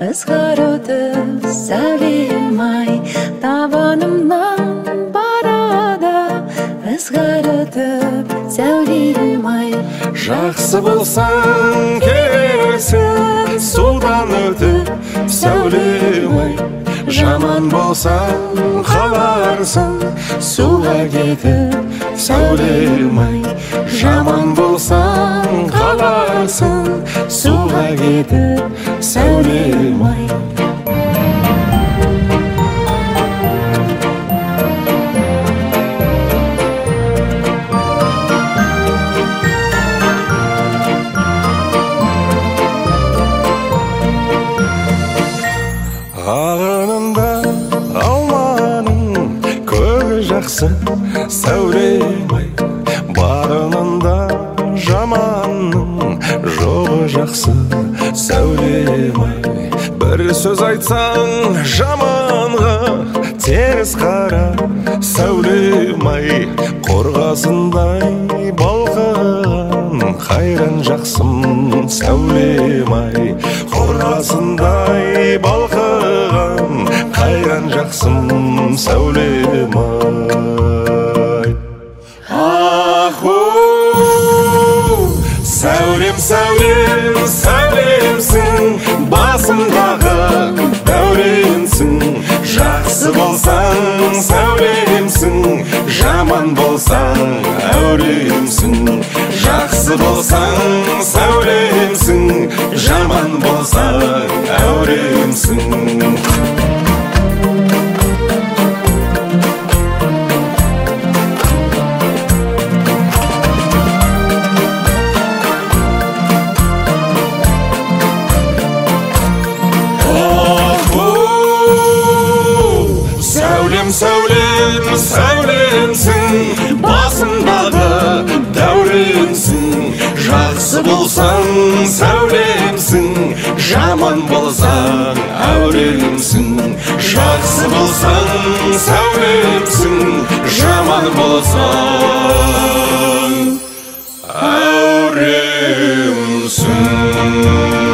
ызғырытып сәулем ай, табанымнан барады ызғырытып сәулем ай. Жақсы болсаң келерсің судан өтіп сәулем ай, жаман болсаң қаларсың суға кетіп сәулем ай, жаман болсаң қаларсың суға кетіп сәулем ай. Ағынында алманың көгі жақсы сәулем ай, барынында жаманның жоғы жақсы сәулем ай. Бір сөз айтсаң жаманға теріс қара сәулем ай, қорғасындай балқыған қайран жақсым сәулем ай, қорғасындай балқыған қайран жақсым сәулем ай. Аху, сәулем, сәулем, сәулемсің, басымдағы дәуренсің. Жақсы болсаң сәулемсің, жаман болсаң әуремсің. Жақсы болсаң сәулемсің, жаман болсаң әуремсің. Сәулем, сәулем, сәулемсің, басымдағы дәуренсің. Жақсы болсаң сәулемсің, жаман болсаң әуремсің. Жақсы болсаң сәулемсің, жаман болсаң әуремсің.